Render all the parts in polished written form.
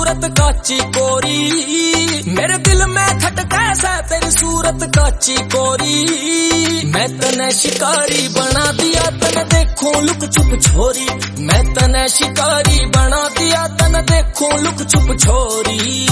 सूरत काची कोरी, मेरे दिल में खटका सा तेरी सूरत काची कोरी। मैं तने शिकारी बना दिया तने देखूं लुक छुप छोरी, मैं तने शिकारी बना दिया तने देखूं लुक छुप छोरी।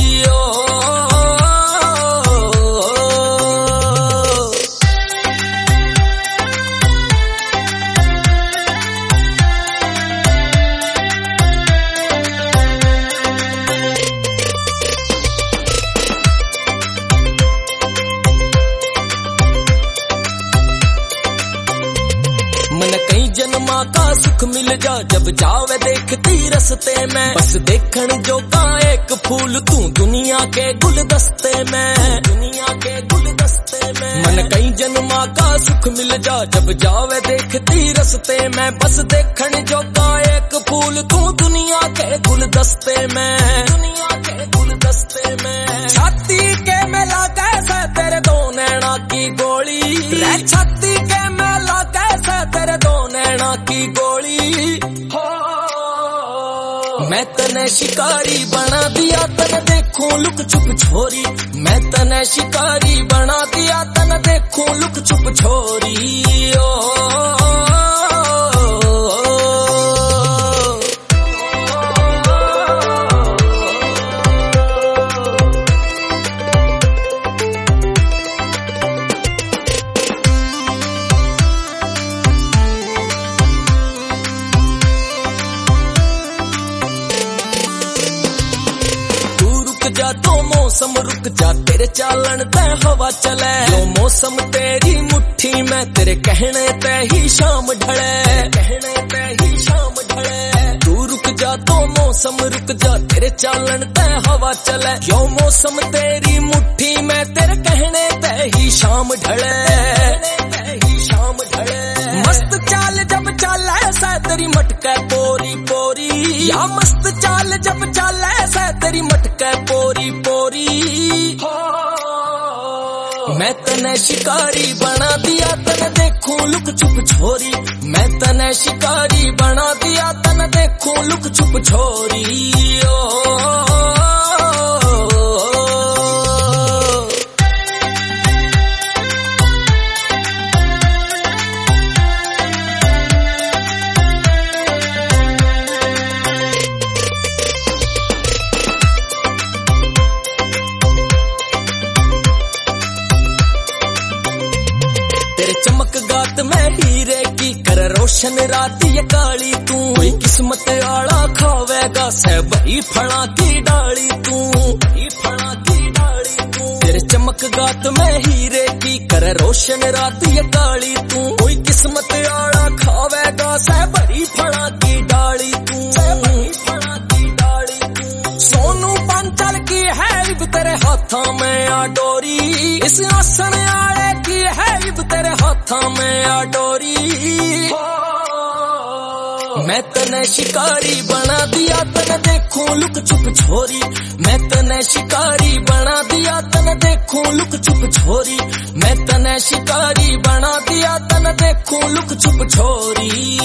मन कई जन्मा का सुख मिल जा जब जावे देखती रस्ते में, बस देखन जोगा एक फूल तू दुनिया के गुलदस्ते में, दुनिया के गुलदस्ते में। मन कई जन्मा का सुख मिल जा जब जावे देखती रस्ते में, बस देखन जोगा एक फूल तू दुनिया के गुलदस्ते में, दुनिया के गुलदस्ते में। छाती के में लगा सा तेरे दो नैना की गोली, छाती के में लगा सा तेरे दो नैना की गोली। हो मैं तने शिकारी बना दिया तने देखूं लुक छुप छोरी, मैं तने शिकारी बना दिया तने देखूं लुक छुप छोरी। जा तो मौसम रुक जा तेरे चालन ते हवा चले, जो मौसम तेरी मुट्ठी में तेरे कहने ते ही शाम ढले, कहने ते ही शाम ढले। तू रुक जा तो मौसम रुक जा तेरे चालन ते हवा चले, जो मौसम तेरी मुट्ठी में तेरे कहने ते ही शाम ढले, ही शाम ढले। मस्त चाल जब चाले ऐसा तेरी मटके पोरी पोरी, या मस्त चाल जब चाले ऐसा तेरी मटके पोरी पोरी। हो मैं तने शिकारी बना दिया तने देखूं लुक छुप छोरी, मैं तने शिकारी बना दिया तने देखूं लुक छुप छोरी। तेरे चमक गात में हीरे की कर रोशन रात ये काली तू, कोई किस्मत आला खावेगा से बही फड़ा की डाली तू, बही फड़ा की डाली तू। तेरे चमक गात में हीरे की कर रोशन रात ये काली तू, कोई किस्मत आला खावेगा से बही फड़ा की डाली तू, से बही फड़ा की डाली तू। सोनू पांचल की है इब तेरे हाथों में आ डोरी, इस आसन आले की है इब तेरे हाथों में आ डोरी। मैं तने शिकारी बना दिया तने देखूं लुक छुप छोरी, मैं तने शिकारी बना दिया तने देखूं लुक छुप छोरी, मैं तने शिकारी बना दिया तने देखूं लुक छुप छोरी।